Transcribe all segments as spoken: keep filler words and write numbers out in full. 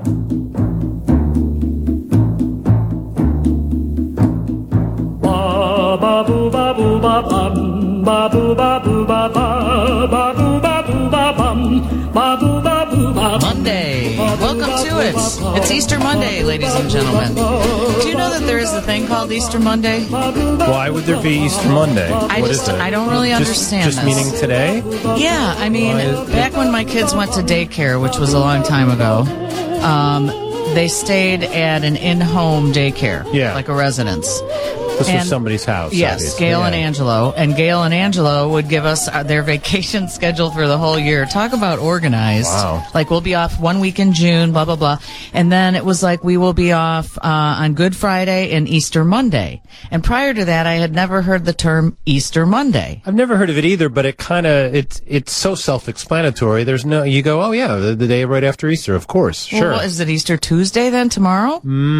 Monday. Welcome to it. It's Easter Monday, ladies and gentlemen. Do you know that there is a thing called Easter Monday? Why would there be Easter Monday? I what just, is it? I don't really just, understand Just this. meaning today? Yeah, I mean, back when my kids went to daycare, which was a long time ago, um, they stayed at an in-home daycare, Yeah. like a residence. This And- was somebody's house. Yes, obviously. Gail yeah. and Angelo. And Gail and Angelo would give us uh, their vacation schedule for the whole year. Talk about organized. Wow. Like, we'll be off one week in June, blah, blah, blah. And then it was like we will be off uh, on Good Friday and Easter Monday. And prior to that, I had never heard the term Easter Monday. I've never heard of it either, but it kind of it's it's so self-explanatory. There's no you go, oh yeah, the, the day right after Easter, of course, sure. Well, is it Easter Tuesday then, tomorrow?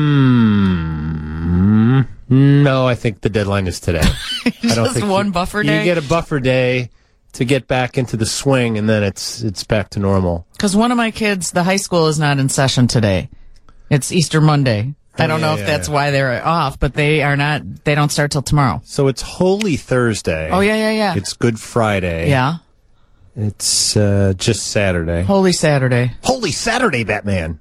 Mm, no, I think the deadline is today. I don't Just think one you, buffer You day? get a buffer day to get back into the swing, and then it's it's back to normal. Because one of my kids, the high school is not in session today. It's Easter Monday. I don't yeah, know if yeah, that's yeah. why they're off, but they are not, they don't start till tomorrow. So it's Holy Thursday. Oh, yeah, yeah, yeah. It's Good Friday. Yeah. It's uh, just Saturday. Holy Saturday. Holy Saturday, Batman.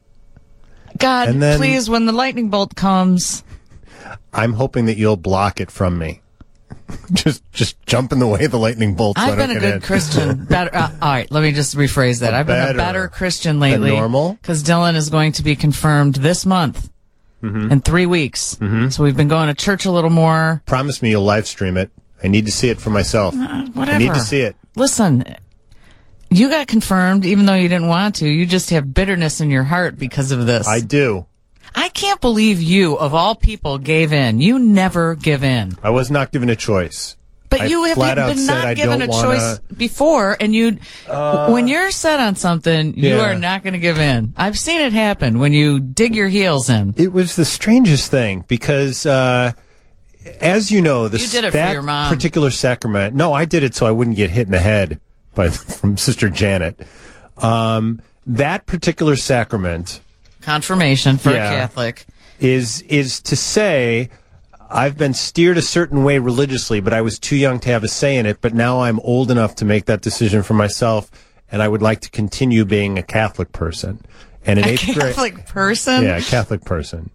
God, And then- please, when the lightning bolt comes, I'm hoping that you'll block it from me. just just jump in the way of the lightning bolt. so I I've don't been a get good in. Christian. Better, uh, all right, let me just rephrase that. A I've been better a better Christian lately. than normal? Because Dylan is going to be confirmed this month Mm-hmm. in three weeks. Mm-hmm. So we've been going to church a little more. Promise me you'll live stream it. I need to see it for myself. Whatever. I need to see it. Listen, you got confirmed even though you didn't want to. You just have bitterness in your heart because of this. I do. I can't believe you, of all people, gave in. You never give in. I was not given a choice. But I you have flat out been said not I given a don't choice wanna- before, and you, when you're set on something, you Yeah. are not going to give in. I've seen it happen when you dig your heels in. It was the strangest thing because, uh, as you know, the You did it for that your mom. particular sacrament. No, I did it so I wouldn't get hit in the head by from Sister Janet. Um, that particular sacrament Confirmation for Yeah. a Catholic. is is to say I've been steered a certain way religiously, but I was too young to have a say in it. But now I'm old enough to make that decision for myself, and I would like to continue being a Catholic person. And in A eighth Catholic grade, person? yeah, a Catholic person,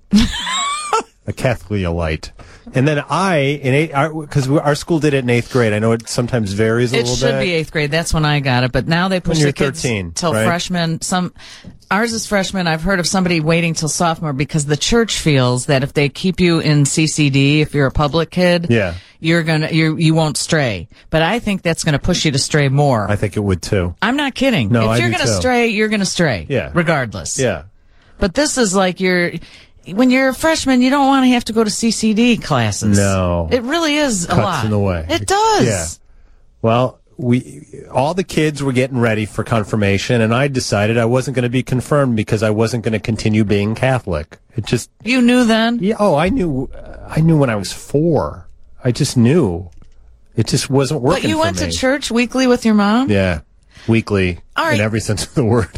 a Catholicite. And then I, in eight, because our, our school did it in eighth grade. I know it sometimes varies a It little should bit. be eighth grade. That's when I got it. But now they push When you're the kids thirteen, till right? freshman. Some ours is freshman. I've heard of somebody waiting till sophomore because the church feels that if they keep you in C C D, if you're a public kid, Yeah. you're gonna you you won't stray. But I think that's gonna push you to stray more. I think it would too. I'm not kidding. No, if I you're do gonna too. stray, you're gonna stray. Yeah. Regardless. Yeah. But this is like you're. When you're a freshman, you don't want to have to go to C C D classes. No. It really is a Cuts lot. in the way. It does. Yeah. Well, we all the kids were getting ready for confirmation, and I decided I wasn't going to be confirmed because I wasn't going to continue being Catholic. It just, You knew then? yeah. Oh, I knew. I knew when I was four. I just knew. It just wasn't working. But you for went me. to church weekly with your mom? Yeah, weekly All right. in every sense of the word.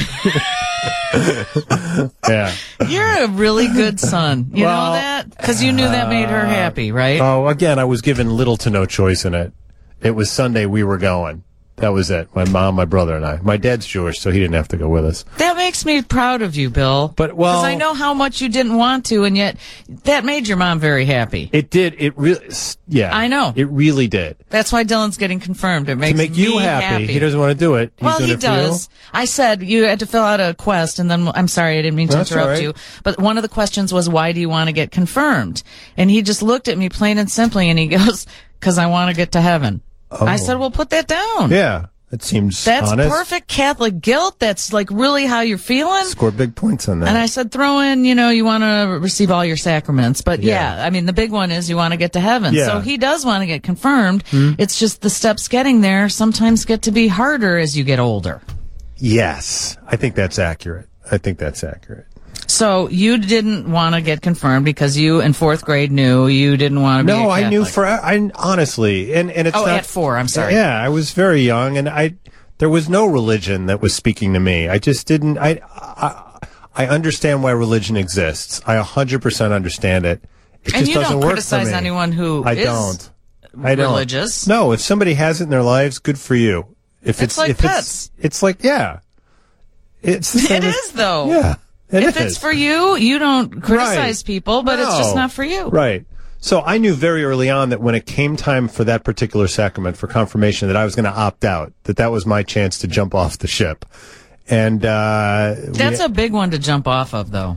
Yeah. You're a really good son. You Well, know that? Because you knew that made her happy, right? Oh, again, I was given little to no choice in it. It was Sunday. We were going. That was it. My mom, my brother, and I. My dad's Jewish, so he didn't have to go with us. That makes me proud of you, Bill. But, well- Because I know how much you didn't want to, and yet that made your mom very happy. It did. It really. Yeah. I know. It really did. That's why Dylan's getting confirmed. It makes To make you me happy. He doesn't want to do it. He's Well, doing he it for you? does. I said you had to fill out a quest, and then I'm sorry, I didn't mean to That's interrupt all right. you. But one of the questions was, "Why do you want to get confirmed?" And he just looked at me plain and simply, and he goes, "Because I want to get to heaven." I said, "Well, put that down." Yeah. It seems That's honest. perfect Catholic guilt. That's like really how you're feeling. Score big points on that. And I said, throw in, you know, you want to receive all your sacraments. But yeah. Yeah. I mean, the big one is you want to get to heaven. Yeah. So he does want to get confirmed. It's just the steps getting there sometimes get to be harder as you get older. Yes. I think that's accurate. I think that's accurate. So you didn't want to get confirmed because you in fourth grade knew you didn't want to be a No, I knew Catholic. for I honestly, and and it's Oh, not at four, I'm sorry. Yeah, I was very young, and I there was no religion that was speaking to me. I just didn't. I I, I understand why religion exists. I one hundred percent understand it. It and just you doesn't don't work criticize for me. anyone who I is don't. I don't. religious. No, if somebody has it in their lives, good for you. If It's it's, like if pets. It's, it's like, yeah. It's the same It as- is, though. Yeah. It if is. it's for you, you don't criticize Right. people, but it's just No. not for you. Right. So I knew very early on that when it came time for that particular sacrament, for confirmation, that I was going to opt out, that that was my chance to jump off the ship. And uh, That's we, a big one to jump off of, though.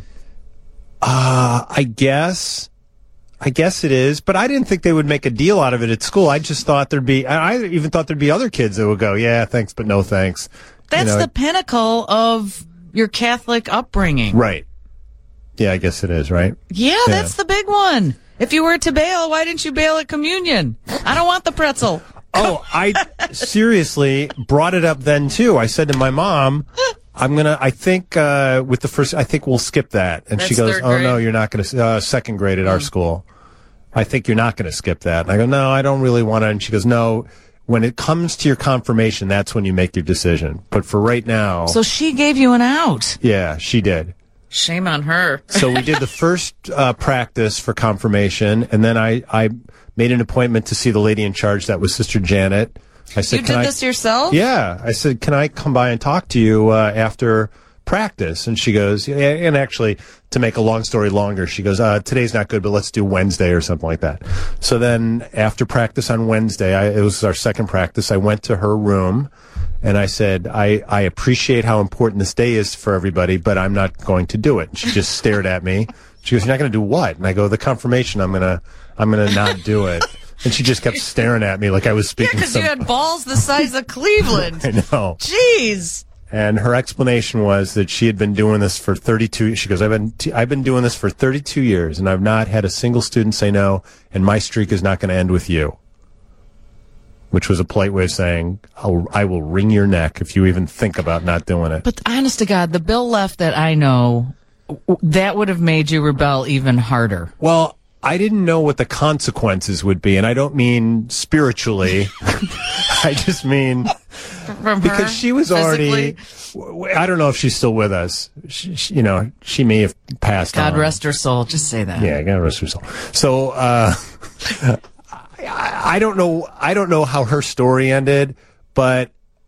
uh, I guess, I guess it is, but I didn't think they would make a deal out of it at school. I just thought there'd be, I I even thought there'd be other kids that would go, yeah, thanks, but no thanks. That's You know, the it- pinnacle of your Catholic upbringing. right. Yeah, I guess it is, right? Yeah, that's the big one. If you were to bail, why didn't you bail at communion? I don't want the pretzel. Oh, I seriously brought it up then too. I said to my mom, I'm going to, I think, uh, with the first, I think we'll skip that. And she That's goes, third oh grade? no, you're not going to, uh, second grade at our school. I think you're not going to skip that. And I go, no, I don't really want to. And she goes, no, when it comes to your confirmation, that's when you make your decision. But for right now, So she gave you an out. yeah, she did. Shame on her. So we did the first uh, practice for confirmation, and then I, I made an appointment to see the lady in charge. That was Sister Janet. I said, You "Can did I?" this yourself? Yeah, I said, "Can I come by and talk to you uh, after practice?" And she goes, yeah, and actually, to make a long story longer, she goes, uh, "Today's not good, but let's do Wednesday or something like that." So then, after practice on Wednesday, I, it was our second practice. I went to her room. And I said, I, I appreciate how important this day is for everybody, but I'm not going to do it. And she just stared at me. She goes, you're not going to do what? And I go, the confirmation, I'm going to, I'm going to not do it. And she just kept staring at me like I was Yeah, speaking because some. you had balls the size of Cleveland. I know. Jeez. And her explanation was that she had been doing this for thirty-two. She goes, I've been, t- I've been doing this for thirty-two years and I've not had a single student say no. And my streak is not going to end with you. Which was a polite way of saying, I'll, I will wring your neck if you even think about not doing it. But honest to God, the Bill left that I know, w- that would have made you rebel even harder. Well, I didn't know what the consequences would be, and I don't mean spiritually. I just mean From her, because she was already. physically. I don't know if she's still with us. She, she, you know, she may have passed on. God rest her soul. Just say that. Yeah, God rest her soul. So, uh, I, I don't know. I don't know how her story ended, but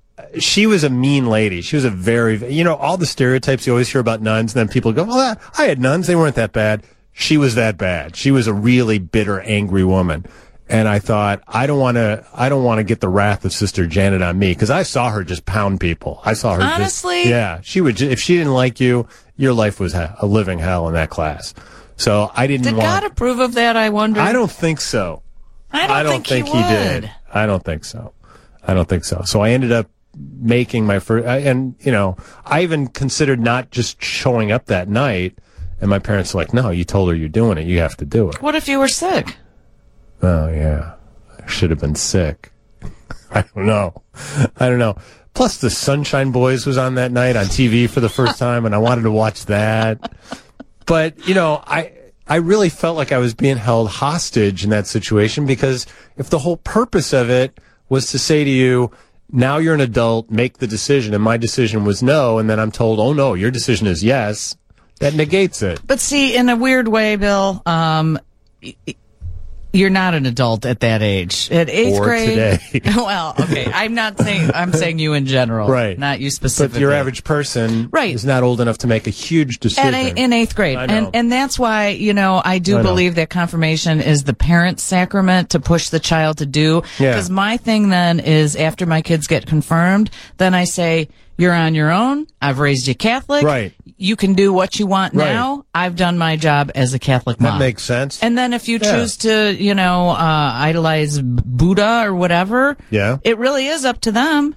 she was a mean lady. She was a very, you know, all the stereotypes you always hear about nuns, and then people go, well, I had nuns. They weren't that bad. She was that bad. She was a really bitter, angry woman. And I thought, I don't want to, I don't want to get the wrath of Sister Janet on me, because I saw her just pound people. I saw her Honestly? just, yeah, she would, ju- if she didn't like you, your life was a a living hell in that class. So I didn't Did want. God approve of that, I wonder? I don't think so. I don't, I don't think, think, he, he, would. did. I don't think so. I don't think so. So I ended up making my first, and you know, I even considered not just showing up that night. And my parents were like, "No, you told her you're doing it. You have to do it." What if you were sick? Oh yeah, I should have been sick. I don't know. I don't know. Plus, the Sunshine Boys was on that night on T V for the first time, and I wanted to watch that. But you know, I. I really felt like I was being held hostage in that situation, because if the whole purpose of it was to say to you, now you're an adult, make the decision, and my decision was no, and then I'm told, oh no, your decision is yes, that negates it. But see, in a weird way, Bill, um, y- y- you're not an adult at that age. At eighth Or grade. today. Well, okay. I'm not saying, I'm saying you in general. Right. Not you specifically. But your average person Right. is not old enough to make a huge decision. At a, in eighth grade. I know. And and that's why, you know, I do I know. believe that confirmation is the parent's sacrament to push the child to do. Yeah. Because my thing then is, after my kids get confirmed, then I say, you're on your own. I've raised you Catholic. Right. You can do what you want Right. now. I've done my job as a Catholic mom. That makes sense. And then if you Yeah. choose to, you know, uh, idolize Buddha or whatever, Yeah. it really is up to them.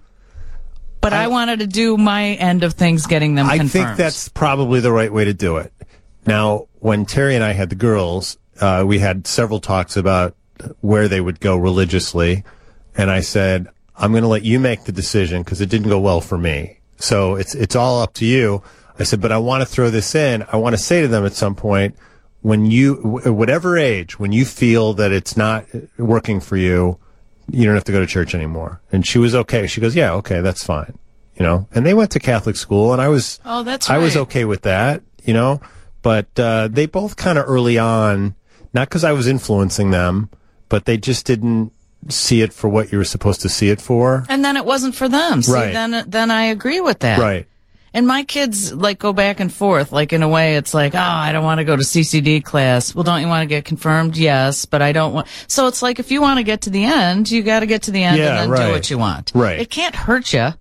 But I, I- wanted to do my end of things, getting them I confirmed. think that's probably the right way to do it. Now, when Terry and I had the girls, uh, we had several talks about where they would go religiously. And I said, I'm going to let you make the decision, because it didn't go well for me. So it's, it's all up to you. I said, but I want to throw this in. I want to say to them at some point, when you, wh- whatever age, when you feel that it's not working for you, you don't have to go to church anymore. And she was okay. She goes, yeah, okay, that's fine. you know, and they went to Catholic school, and I was, Oh, that's I was right. okay with that, you know, but uh, they both kind of early on, not because I was influencing them, but they just didn't see it for what you were supposed to see it for. And then it wasn't for them. See, Right. then then I agree with that. Right. And my kids like go back and forth. Like in a way, it's like, oh, I don't want to go to C C D class. Well, don't you want to get confirmed? Yes, but I don't want. So it's like if you want to get to the end, you got to get to the end Yeah, and then right. do what you want. Right. It can't hurt you.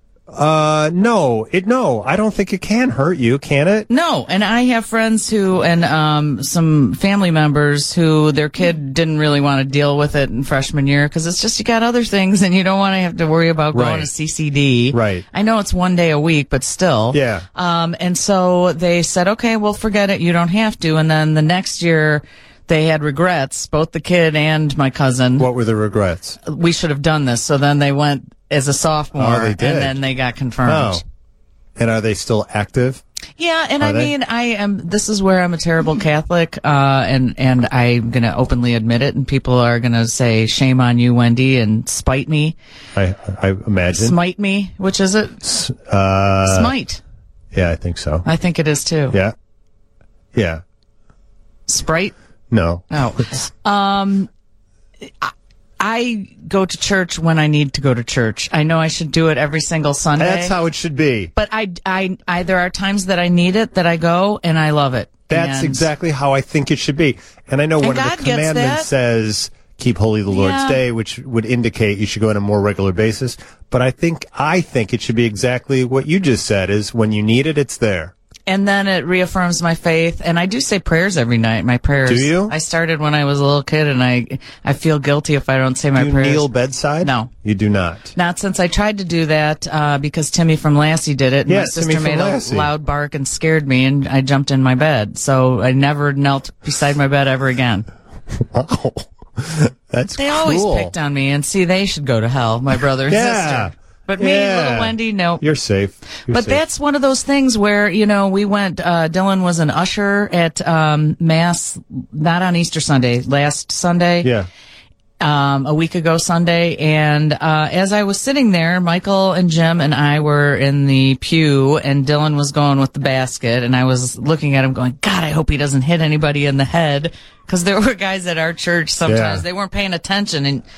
Uh, no, it, no, I don't think it can hurt you, can it? No, and I have friends who, and um, some family members who their kid didn't really want to deal with it in freshman year because it's just you got other things and you don't want to have to worry about going Right. to C C D. Right. I know it's one day a week, but still. Yeah. Um, and so they said, okay, well, forget it. You don't have to. And then the next year they had regrets, both the kid and my cousin. What were the regrets? We should have done this. So then they went as a sophomore Oh, they did. and then they got confirmed. Oh. And are they still active? Yeah, and Are I they? mean, I am. This is where I'm a terrible Catholic, uh, and and I'm going to openly admit it, and people are going to say, "Shame on you, Wendy," and spite me, I, I imagine. smite me. Which is it? Uh, Smite. yeah, I think so. I think it is too. Yeah. Yeah. Sprite. No. Oh, um, I, I go to church when I need to go to church. I know I should do it every single Sunday. That's how it should be. But I, I, I, there are times that I need it, that I go, and I love it. That's And- exactly how I think it should be. And I know And one God of the gets commandments that. says, keep holy the Lord's Yeah. day, which would indicate you should go on a more regular basis. But I think, I think it should be exactly what you just said, is when you need it, it's there. And then it reaffirms my faith. And I do say prayers every night. My prayers. Do you? I started when I was a little kid, and I I feel guilty if I don't say my Do you prayers. kneel bedside? No. You do not. Not since I tried to do that, uh, because Timmy from Lassie did it. And Yeah, my sister Timmy from made a Lassie. loud bark and scared me, and I jumped in my bed. So I never knelt beside my bed ever again. Wow. That's They cruel. always picked on me, and see, they should go to hell, my brother and Yeah. sister. But me, Yeah. little Wendy, no. You're safe. You're But safe. that's one of those things where, you know, we went, uh, Dylan was an usher at, um, Mass, not on Easter Sunday, last Sunday. Yeah. Um, a week ago Sunday. And, uh, as I was sitting there, Michael and Jim and I were in the pew, and Dylan was going with the basket, and I was looking at him going, God, I hope he doesn't hit anybody in the head. Cause there were guys at our church sometimes, Yeah. they weren't paying attention, and,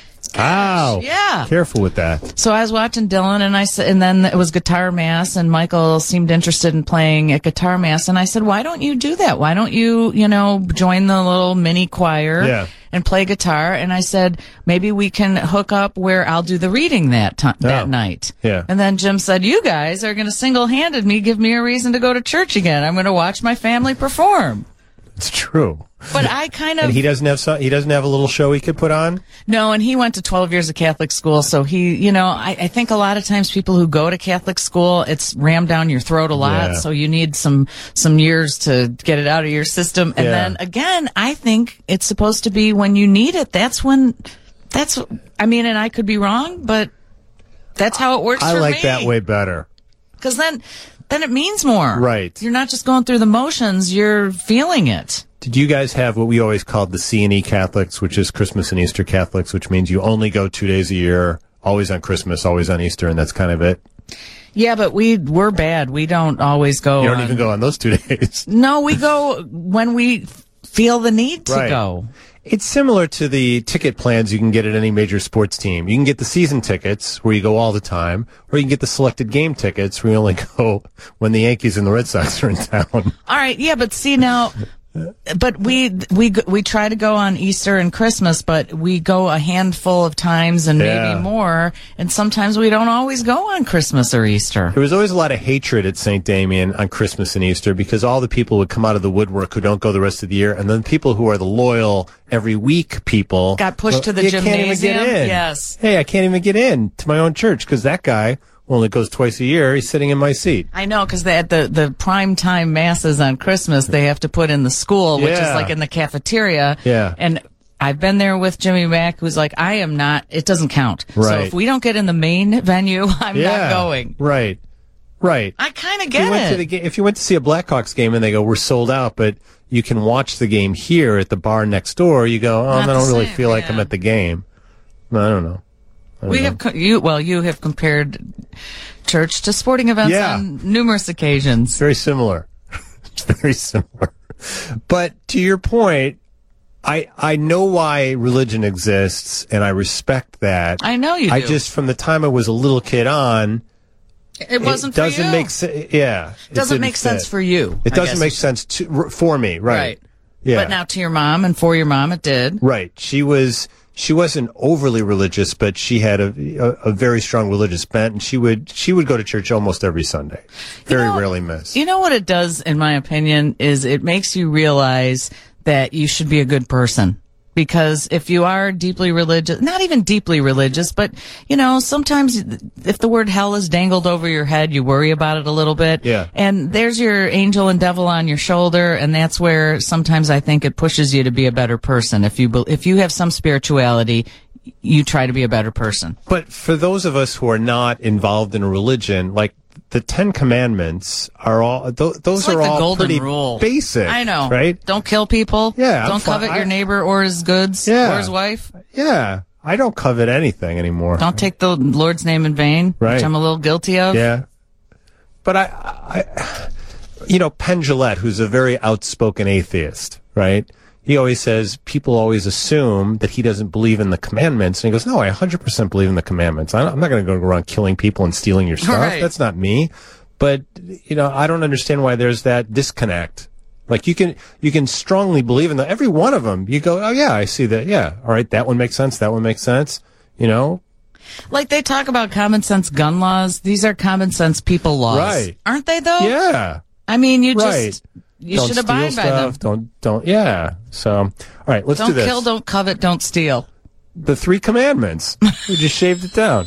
Ow. yeah. Careful with that. So I was watching Dylan, and I said, and then it was guitar mass, and Michael seemed interested in playing at guitar mass, and I said, why don't you do that? Why don't you, you know, join the little mini choir Yeah. and play guitar? And I said, maybe we can hook up where I'll do the reading that ti that Oh. night. Yeah. And then Jim said, you guys are going to single-handed me, give me a reason to go to church again. I'm going to watch my family perform. It's true. But I kind of And he doesn't have some, he doesn't have a little show he could put on? No, and he went to twelve years of Catholic school, so he, you know, I, I think a lot of times people who go to Catholic school, it's rammed down your throat a lot, Yeah. so you need some, some years to get it out of your system. And Yeah. then again, I think it's supposed to be when you need it. That's when, that's, I mean, and I could be wrong, but that's how it works I for like me. that way better. Cause then, then it means more. Right. You're not just going through the motions, you're feeling it. Did you guys have what we always called the C and E Catholics, which is Christmas and Easter Catholics, which means you only go two days a year, always on Christmas, always on Easter, and that's kind of it? Yeah, but we, we're bad. We don't always go. You don't on- even go on those two days. No, we go when we feel the need to Right. go. It's similar to the ticket plans you can get at any major sports team. You can get the season tickets where you go all the time, or you can get the selected game tickets where you only go when the Yankees and the Red Sox are in town. All right, yeah, but see now, but we we we try to go on Easter and Christmas, but we go a handful of times and Yeah. maybe more, and sometimes we don't always go on Christmas or Easter. There was always a lot of hatred at Saint Damien on Christmas and Easter because all the people would come out of the woodwork who don't go the rest of the year, and then people who are the loyal every week people Got pushed to the you can't even gymnasium? get in. Yes. Hey, I can't even get in to my own church because that guy who only goes twice a year, he's sitting in my seat. I know, because at the the prime time masses on Christmas, they have to put in the school, which is Yeah. like in the cafeteria. Yeah. And I've been there with Jimmy Mack, who's like, I am not. It doesn't count. So Right. if we don't get in the main venue, I'm yeah. not going. Right. Right. I kind of If get you went it. to the ga- if you went to see a Blackhawks game and they go, we're sold out, but you can watch the game here at the bar next door, you go, oh, I Not don't the really same, feel like yeah. I'm at the game. I don't know. We know. have co- you. Well, you have compared church to sporting events Yeah. on numerous occasions. Very similar. It's very similar. But to your point, I I know why religion exists, and I respect that. I know you I do. just, from the time I was a little kid on, It wasn't it for doesn't you. make sense. Yeah, It doesn't didn't make sense fit. for you. It I doesn't guess. make sense to, for me, right? Right. Yeah. But now to your mom and for your mom, it did. Right. She was. She wasn't overly religious, but she had a, a, a very strong religious bent, and she would she would go to church almost every Sunday. Very know, rarely miss. You know what it does, in my opinion, is it makes you realize that you should be a good person. Because if you are deeply religious, not even deeply religious, but, you know, sometimes if the word hell is dangled over your head, you worry about it a little bit. Yeah. And there's your angel and devil on your shoulder, and that's where sometimes I think it pushes you to be a better person. If you, be- if you have some spirituality, you try to be a better person. But for those of us who are not involved in a religion, like the Ten Commandments are all th- those It's like are the all golden pretty rule. basic. I know. right? Don't kill people. Yeah, I'm Don't fine. covet I- your neighbor or his goods Yeah. or his wife. Yeah, I don't covet anything anymore. Don't take the Lord's name in vain, Right. which I'm a little guilty of. Yeah, but I, I, you know, Penn Jillette, who's a very outspoken atheist, right? He always says people always assume that he doesn't believe in the commandments, and he goes, "No, I one hundred percent believe in the commandments. I don't- I'm not going to go around killing people and stealing your stuff. Right. That's not me." But you know, I don't understand why there's that disconnect. Like you can you can strongly believe in the, every one of them. You go, "Oh yeah, I see that. Yeah, all right, that one makes sense. That one makes sense." You know, Like they talk about common sense gun laws. These are common sense people laws. Right. Aren't they though? yeah. I mean, you Right. just, you don't should steal abide by them. stuff. Don't don't yeah. So all right, let's do Don't this. kill, don't covet, don't steal. The three commandments. We just shaved it down.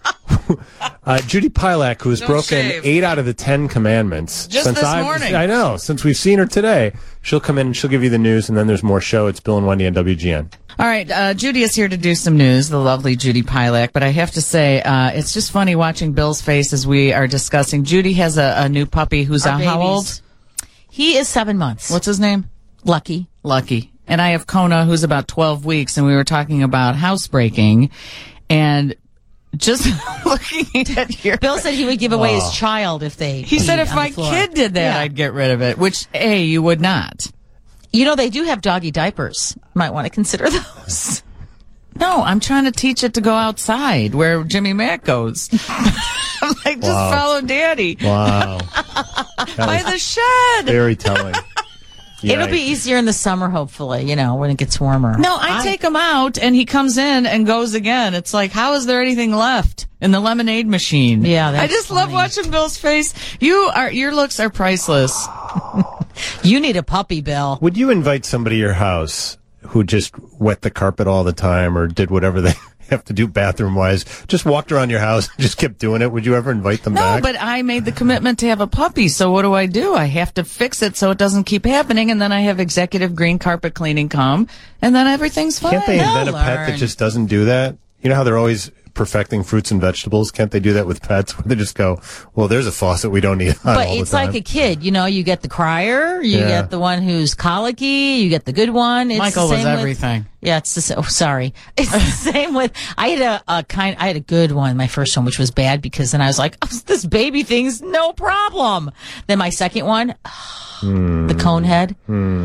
uh, Judy Pilak, who has Don't broken shave. eight out of the ten commandments Just since this I've, morning. I know. Since we've seen her today, she'll come in and she'll give you the news, and then there's more show. It's Bill and Wendy on W G N. All right, uh, Judy is here to do some news, the lovely Judy Pilak. But I have to say, uh, it's just funny watching Bill's face as we are discussing. Judy has a, a new puppy who's Our uh, how old? babies. He is seven months. What's his name? Lucky? Lucky. And I have Kona, who's about twelve weeks, and we were talking about housebreaking. And just looking at your... Bill said he would give away his child if they. He said peed if on my the floor. kid did that, Yeah. I'd get rid of it, which, A, you would not. You know, they do have doggy diapers. Might want to consider those. No, I'm trying to teach it to go outside where Jimmy Mack goes. I'm like, just Wow. follow Daddy Wow. by That the was shed. very telling. It'll be Yikes. easier in the summer, hopefully, you know, when it gets warmer. No, I, take him out and he comes in and goes again. It's like, how is there anything left in the lemonade machine? Yeah, I that's just love funny. watching Bill's face. You are, your looks are priceless. You need a puppy, Bill. Would you invite somebody to your house who just wet the carpet all the time or did whatever they have to do bathroom wise, just walked around your house and just kept doing it? Would you ever invite them No, back? but I made the commitment to have a puppy. So what do I do? I have to fix it so it doesn't keep happening. And then I have executive green carpet cleaning come and then everything's fine. Can't they They'll invent a pet that learn. just doesn't do that? You know how they're always perfecting fruits and vegetables? Can't they do that with pets? Where they just go, well, there's a faucet we don't need on But all it's the time. like a kid, you know, you get the crier, you Yeah. get the one who's colicky, you get the good one. It's Michael the was same with- everything. Yeah, it's the same. Oh, sorry. It's the same with, I had a, a kind, I had a good one, my first one, which was bad because then I was like, oh, this baby thing's no problem. Then my second one, Hmm. the cone head.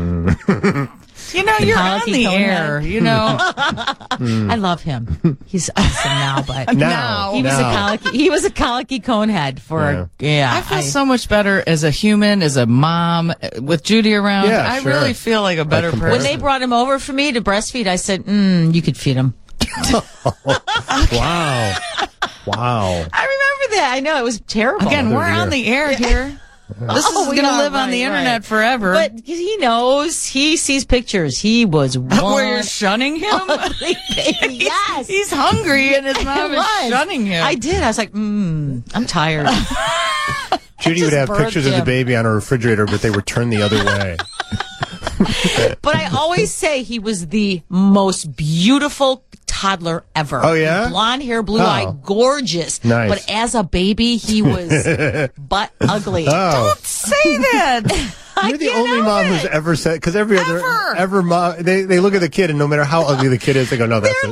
You know, you're on colicky the cone air, head. you know. I love him. He's awesome now, but now, he was now. a colicky, he was a colicky cone head for, yeah. I feel so much better as a human, as a mom, uh, with Judy around. Yeah, I sure. really feel like a better comparison. When person. they brought him over for me to breastfeed, I said, mm, you could feed him. Wow. Wow. I remember that. I know it was terrible. Again, Oh, we're on the air here. This Oh, is we going to are, live on right, the internet right. forever. But he knows. He sees pictures. He was one where you're shunning him? ugly baby. Yes. He's hungry and his mom I is was. shunning him. I did. I was like, mm, I'm tired. Judy would just have birthed pictures of the him. baby on her refrigerator, but they were turned the other way. But I always say he was the most beautiful toddler ever. Oh, yeah? Blonde hair, blue Oh. eye, gorgeous. Nice. But as a baby, he was butt ugly. Oh. Say that. You're the can't only help mom it. who's ever said, because every other, Ever. ever mom, they, they look at the kid and no matter how ugly the kid is, they go, no, that's They're it.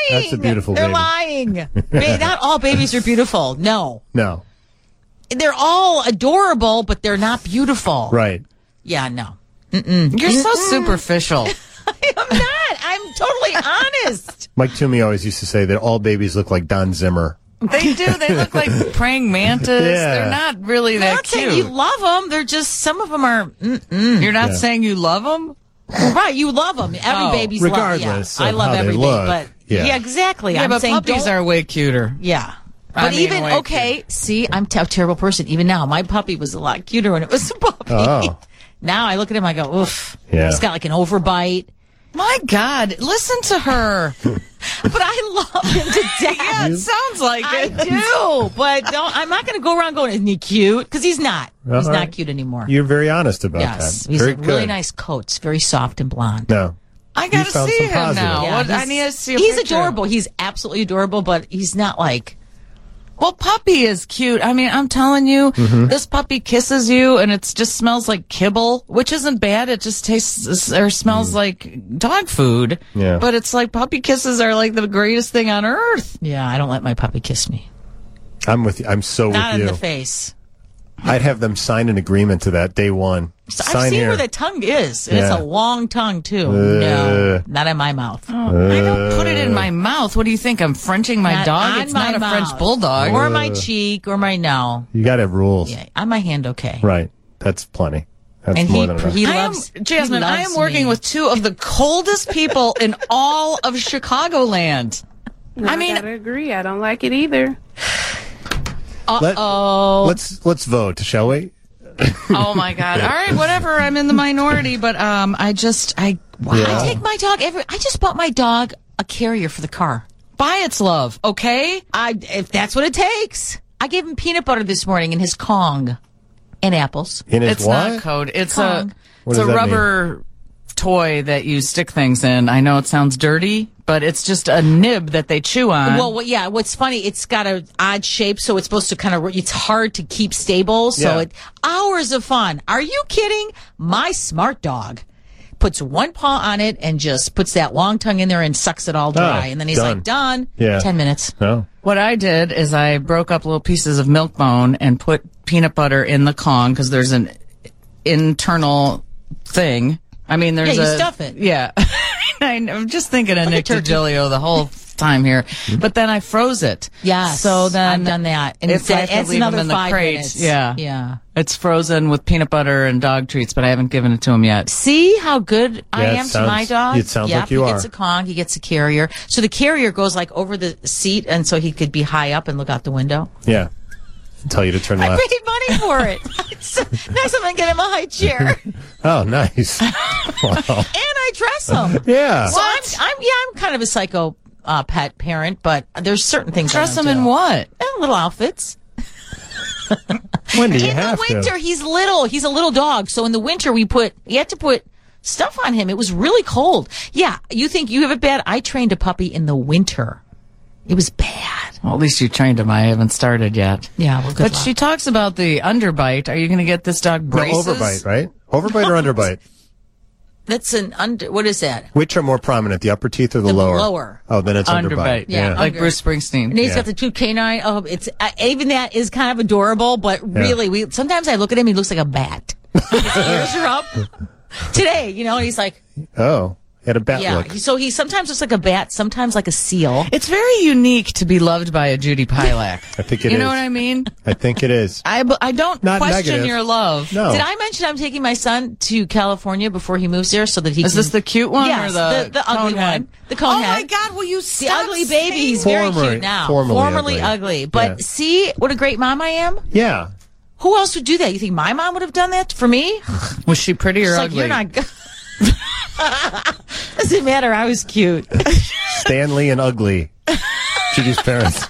That's a beautiful They're baby. lying. Ba- Not all babies are beautiful. No. No. They're all adorable, but they're not beautiful. Right. Yeah, no. You're so superficial. I'm not. I'm totally honest. Mike Toomey always used to say that all babies look like Don Zimmer. They do. They look like praying mantis. Yeah. They're not really I'm that not saying cute. you love them. They're just, some of them are, mm-mm. You're not Yeah. saying you love them? Right, you love them. Every Oh, baby's regardless love. Yeah. I of love how they every look. baby, but Yeah. yeah, exactly. Yeah, I'm but saying puppies don't- are way cuter. Yeah. I But mean, even, way okay, see, I'm t- a terrible person. Even now, my puppy was a lot cuter when it was a puppy. Oh. Now I look at him, I go, oof. Yeah. He's got like an overbite. My God, listen to her. But I love him to death. Yeah, it sounds like I it. do. But don't, I'm not going to go around going, isn't he cute? Because he's not. He's All not right. cute anymore. You're very honest about yes. that. He's Very a really good. nice coat. It's very soft and blonde. No. I got to found see some him positive. now. Yeah, What, I he's- need to see a He's picture. adorable. He's absolutely adorable, but he's not like, Well, puppy is cute. I mean, I'm telling you, Mm-hmm. this puppy kisses you and it just smells like kibble, which isn't bad. It just tastes or smells like dog food. Mm. Yeah. But it's like puppy kisses are like the greatest thing on earth. yeah, I don't let my puppy kiss me. I'm with you. I'm so Not with in you. the face. I'd have them sign an agreement to that day one. So Sign I've seen here. where the tongue is. And Yeah. It's a long tongue, too. Uh. no, not in my mouth. I don't put it in my mouth. What do you think? I'm Frenching my Not dog? on It's my not a mouth. French bulldog. Or my cheek, or my no. You got to have rules. Yeah, on my hand, okay. Right. That's plenty. That's And more he, than enough. he I am, loves Jasmine, he I loves am working me. with two of the coldest people in all of Chicagoland. No, I mean- I gotta agree. I don't like it either. Let, Oh, let's let's vote, shall we? Oh my God! All right, whatever. I'm in the minority, but um, I just I wow. Yeah. I take my dog every. I just bought my dog a carrier for the car. Buy its love, okay? I if that's what it takes. I gave him peanut butter this morning in his Kong, and apples. In his It's what? not code. It's Kong. a What it's a does that rubber toy that you stick things in. I know it sounds dirty, but it's just a nib that they chew on. Well, what, yeah. What's funny? It's got an odd shape, so it's supposed to kind of. It's hard to keep stable. So Yeah. it hours of fun. Are you kidding? My smart dog puts one paw on it and just puts that long tongue in there and sucks it all dry, and then he's done. like, "Done." Yeah. Ten minutes. No. What I did is I broke up little pieces of milk bone and put peanut butter in the Kong because there's an internal thing. I mean, there's Yeah, you a stuff it. Yeah, I, I'm just thinking of Nick turkey. DiGilio the whole time here. But then I froze it. Yes. So then I've done that, and if I that have to adds leave 'em another in the five crate, minutes. yeah, Yeah. it's frozen with peanut butter and dog treats, but I haven't given it to him yet. See how good I Yeah, it am sounds- to my dog? it sounds Yep, like you he are. gets a Kong, he gets a carrier. So the carrier goes like over the seat, and so he could be high up and look out the window. Yeah. Tell you to turn I left. paid money for it. It's- Next time I get him a high chair, and Oh, nice. Wow. I dress him. Yeah. So I'm, I'm, yeah, I'm kind of a psycho uh, pet parent, but there's certain things. Dress I him don't in do. what? Eh, little outfits. When do you in have the winter, to? he's little. He's a little dog. So in the winter, we put, you had to put stuff on him. It was really cold. Yeah. You think you have it bad? I trained a puppy in the winter. It was bad. Well, at least you trained him. I haven't started yet. Yeah. Well, good But luck. she talks about the underbite. Are you going to get this dog No, braces? overbite, right? Overbite or underbite? That's an under, what is that? Which are more prominent, the upper teeth or the, The lower? lower. Oh, then it's underbite. Underbite. Yeah. Like Under. Bruce Springsteen. And he's Yeah. got the two canine. Oh, it's, uh, even that is kind of adorable, but really, we, sometimes I look at him, he looks like a bat. His ears are up. Today, you know, he's like, Oh, he had a bat yeah. look. He- So he sometimes looks like a bat, sometimes like a seal. It's very unique to be loved by a Judy Pilak. I think it you know is. what I mean? I think it is. I, b- I don't Not question negative. your love. No. Did I mention I'm taking my son to California before he moves there so that he Is can... this the cute one Yes, or the, the, the ugly cone head? one. The cone Oh head. my God! Will you The stop ugly baby. He's saying- very Formerly- cute now. formerly ugly. ugly. But Yeah. see what a great mom I am? Yeah. Who else would do that? You think my mom would have done that for me? Was she pretty or It's like, ugly? you're not good. Doesn't matter. I was cute. Stanley and ugly. Judy's parents.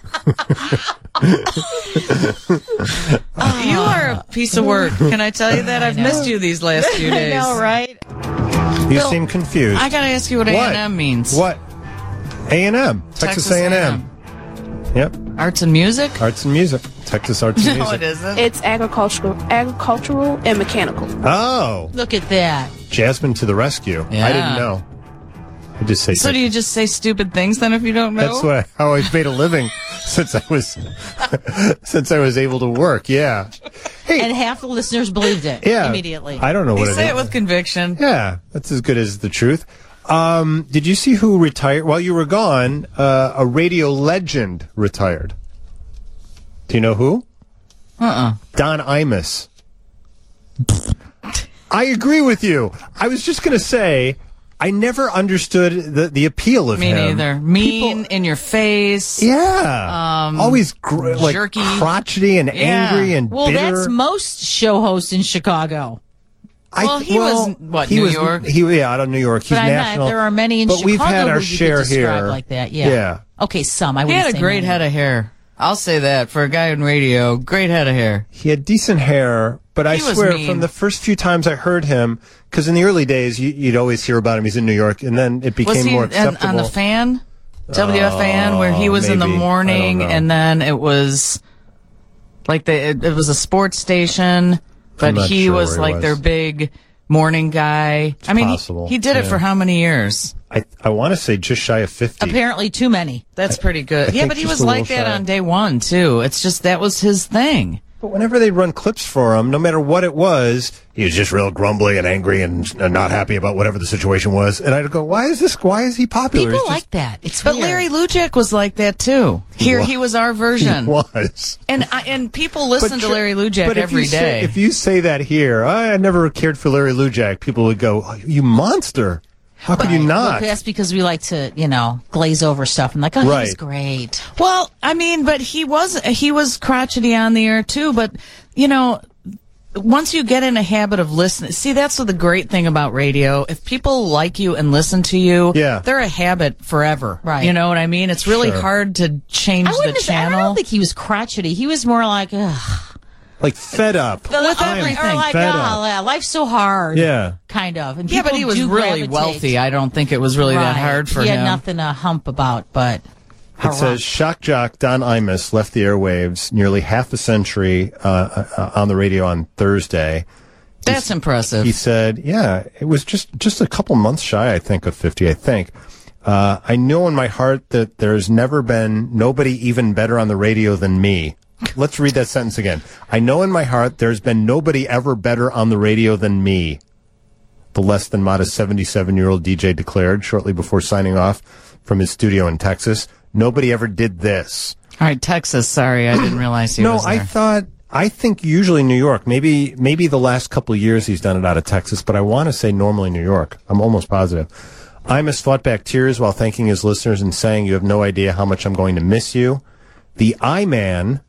You are a piece of work. Can I tell you that? I've missed you these last few I days. know, right? You Bill, seem confused. I got to ask you what, What? A and M means. What? A and M. Texas, A and M. Yep. Arts and music? Arts and music. Texas Arts and No, Music. it isn't. It's agricultural, agricultural and mechanical. Oh, Look at that. Jasmine to the rescue. I Yeah. didn't know. I just say. So do you just say stupid things then if you don't know? That's what how I've made a living since I was since I was able to work. Yeah. Hey, And half the listeners believed it yeah. immediately. I don't know You what it say is. it with conviction. Yeah, that's as good as the truth. Um, did you see who retired while you were gone? Uh, a radio legend retired. Do you know who? Uh-uh. Don Imus. I agree with you. I was just going to say, I never understood the, the appeal of Me him. neither. Mean, People- in your face. yeah. Um, Always gr- like jerky. crotchety and Yeah. angry and well, bitter. that's most show hosts in Chicago. I Well, th- he was, what, he New was, York? He, yeah, out of New York. He's But I'm national. not, there are many in but Chicago we've had our who you share could describe here. like that. Yeah. Yeah. Okay, some. I He wouldn't had a say great many. head of hair. I'll say that for a guy in radio. Great head of hair. He had decent hair, but I He was swear mean. from the first few times I heard him, because in the early days you, you'd always hear about him. He's in New York, and then it became Was he more on, acceptable. on the fan? W F A N, where he was in the maybe. I don't morning, know. and then it was like the it, it was a sports station, but not he sure was where he like was. their big morning guy. I mean, he, possible, he did it yeah. for how many years? I I want to say just shy of fifty. Apparently, too many. That's pretty good. I yeah, think but he just was a like little that shy. on day one too. It's just that was his thing. But whenever they'd run clips for him, no matter what it was, he was just real grumbly and angry and, and not happy about whatever the situation was. And I'd go, "Why is this? Why is he popular?" People He's just- like that. It's But weird. Larry Lujak was like that too. Here wa- he was our he version. was. And I, and people listen But to tr- Larry Lujak but if every you day. Say, if you say that here, I never cared for Larry Lujak, people would go, oh, "You monster! How could you Well, not?" that's because we like to, you know, glaze over stuff and like, oh, he was Right. great. Well, I mean, but he was he was crotchety on the air too. But you know, once you get in a habit of listening, see, that's what the great thing about radio. If people like you and listen to you, Yeah. they're a habit forever. Right. You know what I mean? It's really Sure. hard to change I the wouldn't. say- I channel. don't think he was crotchety. He was more like, ugh. Like fed up. With I am everything. Or like, fed oh, up. yeah, life's so hard. Yeah. Kind of. And yeah, but people he was do really gravitate. wealthy. I don't think it was really that Right. hard for he him. had nothing to hump about, but. It says shock jock Don Imus left the airwaves nearly half a century uh, uh, on the radio on Thursday. That's impressive. He said, "Yeah, it was just just a couple months shy, I think, of fifty. I think uh, I know in my heart that there's never been nobody even better on the radio than me." Let's read that sentence again. I know in my heart there's been nobody ever better on the radio than me. The less than modest seventy-seven-year-old D J declared shortly before signing off from his studio in Texas. Nobody ever did this. All right, Texas. Sorry, I didn't realize he No, was I there. thought, I think usually New York. Maybe, maybe the last couple of years he's done it out of Texas, but I want to say normally New York. I'm almost positive. Imus fought back tears while thanking his listeners and saying, "You have no idea how much I'm going to miss you." The I-Man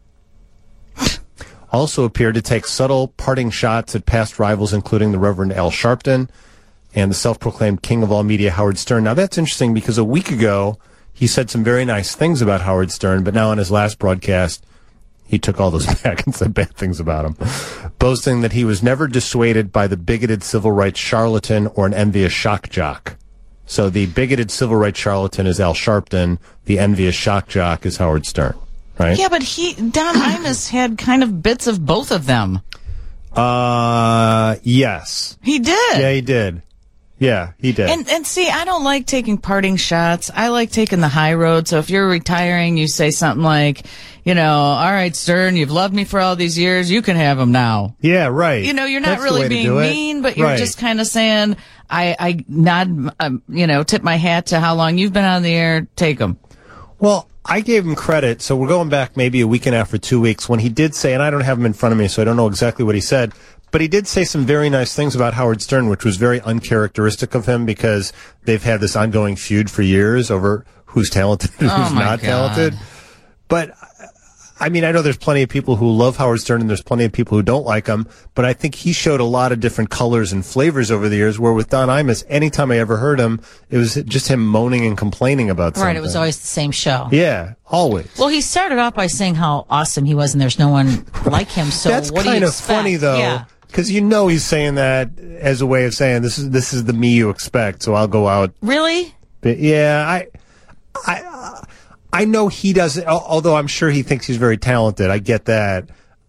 also appeared to take subtle parting shots at past rivals, including the Reverend Al Sharpton and the self-proclaimed king of all media, Howard Stern. Now, that's interesting because a week ago, he said some very nice things about Howard Stern, but now on his last broadcast, he took all those back and said bad things about him, boasting that he was never dissuaded by the bigoted civil rights charlatan or an envious shock jock. So the bigoted civil rights charlatan is Al Sharpton, the envious shock jock is Howard Stern, right? Yeah, but he Don Imus had kind of bits of both of them. Uh, yes. He did. Yeah, he did. Yeah, he did. And and see, I don't like taking parting shots. I like taking the high road. So if you're retiring, you say something like, you know, all right, Stern, you've loved me for all these years. You can have him now. yeah, right. You know, you're not That's the way really to being do it. mean, but you're Right. just kind of saying, I, I nod, um, you know, tip my hat to how long you've been on the air. Take him. Well, I gave him credit, so we're going back maybe a week and a half or two weeks when he did say, and I don't have him in front of me, so I don't know exactly what he said, but he did say some very nice things about Howard Stern, which was very uncharacteristic of him because they've had this ongoing feud for years over who's talented and Oh, who's my not God. talented. But I mean, I know there's plenty of people who love Howard Stern and there's plenty of people who don't like him, but I think he showed a lot of different colors and flavors over the years, where with Don Imus, anytime I ever heard him, it was just him moaning and complaining about something. Right, it was always the same show. Yeah, always. Well, he started off by saying how awesome he was and there's no one like him. So That's what do kind you of expect? funny, though, Yeah. because you know he's saying that as a way of saying, this is this is the me you expect, so I'll go out. Really? But yeah, I, I, I know he doesn't, al- although I'm sure he thinks he's very talented. I get that.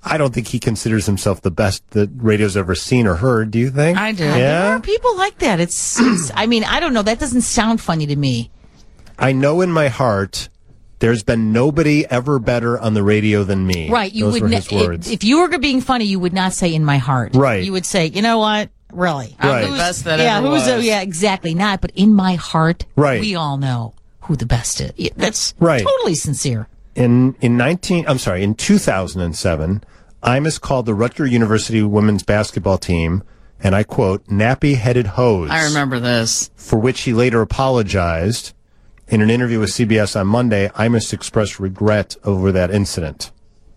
I don't think he considers himself the best that radio's ever seen or heard. Do you think? I do. There Yeah. are people like that. It's, it's, I mean, I don't know. That doesn't sound funny to me. I know in my heart there's been nobody ever better on the radio than me. Right. You Those would were ne- his words. If, if you were being funny, you would not say "in my heart." Right. You would say, "You know what? Really? Right. I'm the best that yeah, ever who's was. A, yeah, exactly. Not, but in my heart, Right. we all know who the best is. Yeah, that's Right. totally sincere. In in nineteen, I'm sorry, in two thousand seven, Imus called the Rutgers University women's basketball team, and I quote, "nappy-headed hose." I remember this. For which he later apologized. In an interview with C B S on Monday, Imus expressed regret over that incident.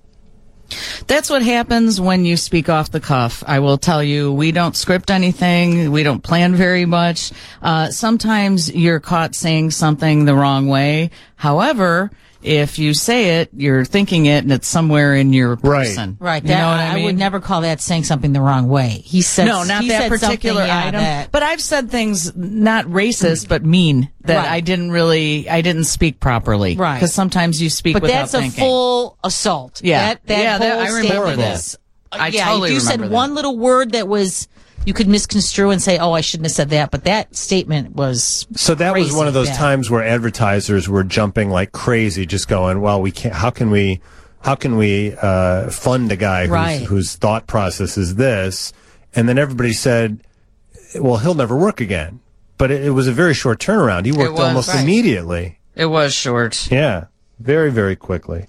That's what happens when you speak off the cuff. I will tell you, we don't script anything. We don't plan very much. Uh, sometimes you're caught saying something the wrong way. However, if you say it, you're thinking it, and it's somewhere in your Right. person. Right. You That, know what I mean? would never call that saying something the wrong way. He said No, not he that said particular something, yeah, item. that- But I've said things not racist, but mean that Right. I didn't really, I didn't speak properly. Right. Because sometimes you speak But without that's a thinking. full assault. Yeah. That, that Yeah, that- whole I remember statement that. is- I yeah, totally if you said remember that. one little word that was, you could misconstrue and say, "Oh, I shouldn't have said that." But that statement was So that was crazy one of those bad. times where advertisers were jumping like crazy, just going, "Well, we can't. How can we? How can we uh, fund a guy whose, Right. whose thought process is this?" And then everybody said, "Well, he'll never work again." But it, it was a very short turnaround. He worked was, almost right. immediately. It was short. Yeah, very, very quickly.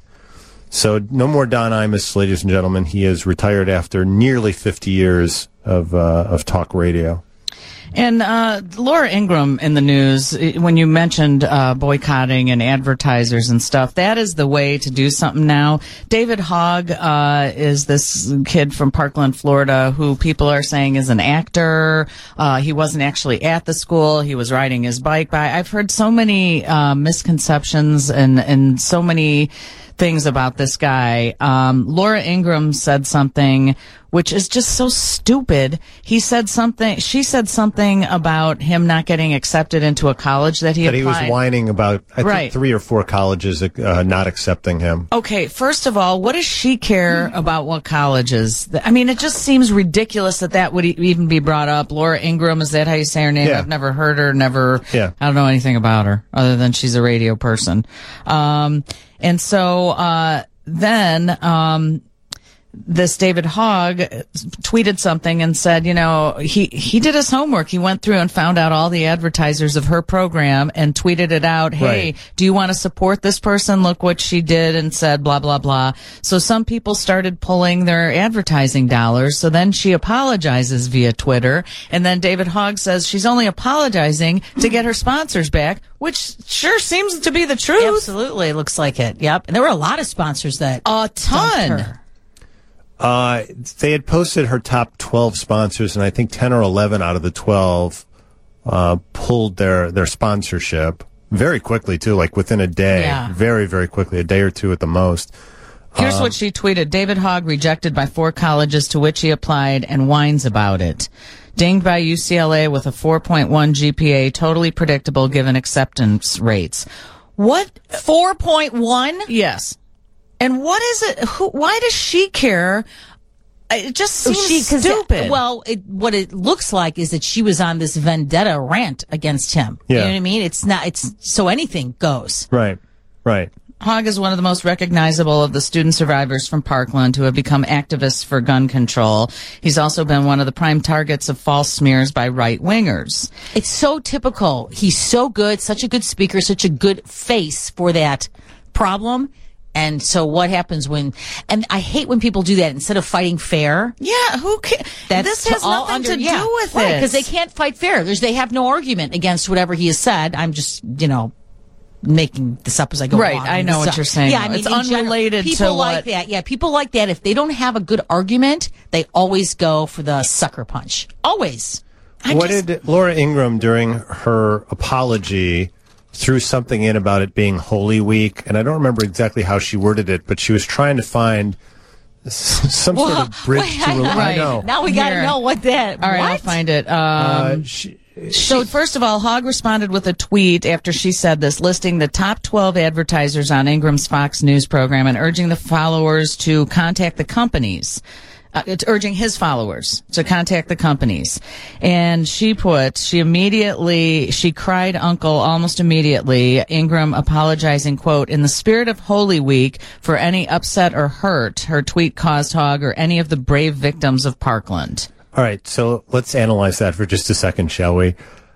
So no more Don Imus, ladies and gentlemen. He is retired after nearly fifty years of uh, of talk radio. And uh, Laura Ingraham in the news, i- when you mentioned uh, boycotting and advertisers and stuff, that is the way to do something now. David Hogg uh, is this kid from Parkland, Florida, who people are saying is an actor. Uh, he wasn't actually at the school. He was riding his bike by. I've heard so many uh, misconceptions and, and so many things about this guy. Um, Laura Ingraham said something which is just so stupid. He said something, she said something about him not getting accepted into a college that he That he was applied. whining about, I Right. think, three or four colleges uh, not accepting him. Okay, first of all, what does she care about what colleges? I mean, it just seems ridiculous that that would e- even be brought up. Laura Ingraham, is that how you say her name? Yeah. I've never heard her, never, Yeah. I don't know anything about her other than she's a radio person. Um, and so, uh, then, um, this David Hogg tweeted something and said, you know, he, he did his homework. He went through and found out all the advertisers of her program and tweeted it out. Hey, Right. do you want to support this person? Look what she did and said, blah, blah, blah. So some people started pulling their advertising dollars. So then she apologizes via Twitter. And then David Hogg says she's only apologizing to get her sponsors back, which sure seems to be the truth. Absolutely, it looks like it. Yep. And there were a lot of sponsors that A dumped ton. her. Uh, they had posted her top twelve sponsors, and I think ten or eleven out of the twelve uh, pulled their, their sponsorship very quickly, too, like within a day. Yeah. Very, very quickly, a day or two at the most. Here's what she tweeted. David Hogg rejected by four colleges to which he applied and whines about it. Dinged by U C L A with a four point one G P A, totally predictable given acceptance rates. What? four point one? Yes. And what is it? Who, why does she care? It just seems She, 'cause stupid. That, well, it, what it looks like is that she was on this vendetta rant against him. You Yeah. know what I mean? It's not, it's, so anything goes. Right, right. Hogg is one of the most recognizable of the student survivors from Parkland who have become activists for gun control. He's also been one of the prime targets of false smears by right-wingers. It's so typical. He's so good, such a good speaker, such a good face for that problem. And so what happens when, and I hate when people do that instead of fighting fair. Yeah, who can? That's This has all nothing under- to yeah, do with right, it. because they can't fight fair. There's, they have no argument against whatever he has said. I'm just, you know, making this up as I go Right, along. I know what So- you're saying, Yeah, though. I mean, It's in general, unrelated to people like what- that. Yeah, people like that. If they don't have a good argument, they always go for the sucker punch. Always. I what just- did Laura Ingraham, during her apology, threw something in about it being Holy Week, and I don't remember exactly how she worded it, but she was trying to find s- some sort of bridge Wait, to. I know. I know. Now we got to Here. know what that. All right, what? I'll find it. Um, Uh, she, So first of all, Hogg responded with a tweet after she said this, listing the top twelve advertisers on Ingram's Fox News program and urging the followers to contact the companies. Uh, it's urging his followers to contact the companies. And she put, she immediately, she cried uncle almost immediately. Ingram apologizing, quote, in the spirit of Holy Week for any upset or hurt her tweet caused Hogg or any of the brave victims of Parkland. All right, so let's analyze that for just a second, shall we? H-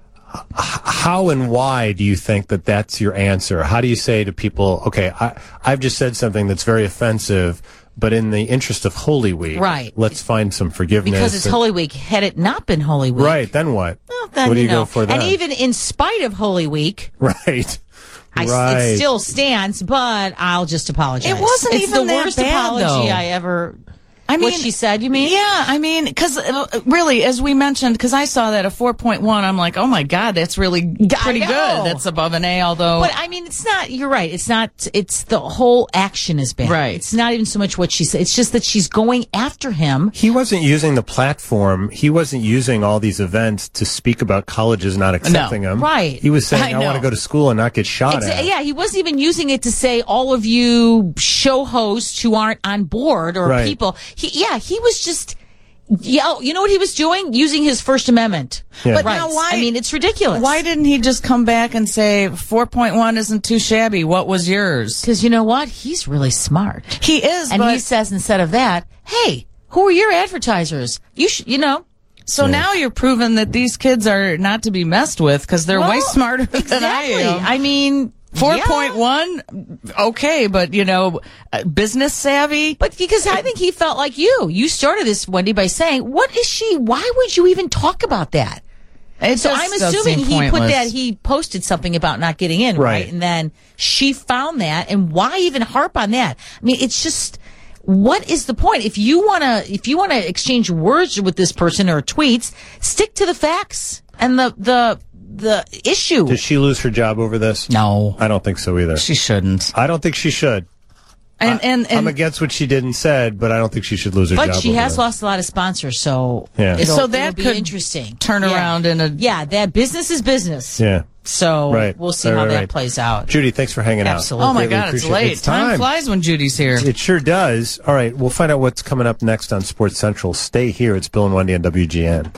How and why do you think that that's your answer? How do you say to people, okay, I, I've just said something that's very offensive, but in the interest of Holy Week, Right. let's find some forgiveness. Because it's and- Holy Week. Had it not been Holy Week. Right, then what? Well, then, what do you, know. go for then? And even in spite of Holy Week, Right. I, right. it still stands, but I'll just apologize. It wasn't it's even the that worst bad, apology though. I ever... I mean, what she said, you mean? Yeah, I mean, because uh, really, as we mentioned, because I saw that a four point one, I'm like, oh my God, that's really pretty know. good. That's above an A, although. But I mean, it's not, you're right. It's not, it's the whole action is bad. Right. It's not even so much what she said. It's just that she's going after him. He wasn't using the platform. He wasn't using all these events to speak about colleges not accepting him. Right. He was saying, I I, want know. to go to school and not get shot Exa- at. yeah, he wasn't even using it to say all of you show hosts who aren't on board or Right. people. He, yeah, he was just, yeah, you know what he was doing? Using his First Amendment. Yeah. But rights. now why? I mean, it's ridiculous. Why didn't he just come back and say four point one isn't too shabby? What was yours? Because you know what? He's really smart. He is, And but he says instead of that, hey, who are your advertisers? You should, you know. so now you're proving that these kids are not to be messed with because they're way Well, smarter exactly. than I am. I mean, Four yeah. point one, okay, but you know, uh, business savvy. But because I think he felt like you. You started this, Wendy, by saying, what is she? Why would you even talk about that? It So just I'm does assuming seem he put pointless. that, he posted something about not getting in, right. Right. And then she found that. And why even harp on that? I mean, it's just, what is the point? If you want to, if you want to exchange words with this person or tweets, stick to the facts and the, the, the issue. Did she lose her job over this? No, I don't think so either. she shouldn't. I don't think she should. And I, and, I'm and against what she did and said, but I don't think she should lose her But job. she over has this. lost a lot of sponsors, so Yeah. it'll, So that it'll be could interesting. turn Yeah. around in a Yeah, that business is business. Yeah. So Right. we'll see Right, how right, that right. plays out. Judy, thanks for hanging Absolutely. out. oh my Greatly God, it's appreciate it. late. It's time. time flies when Judy's here. It sure does. All right, we'll find out what's coming up next on Sports Central. Stay here. It's Bill and Wendy on W G N.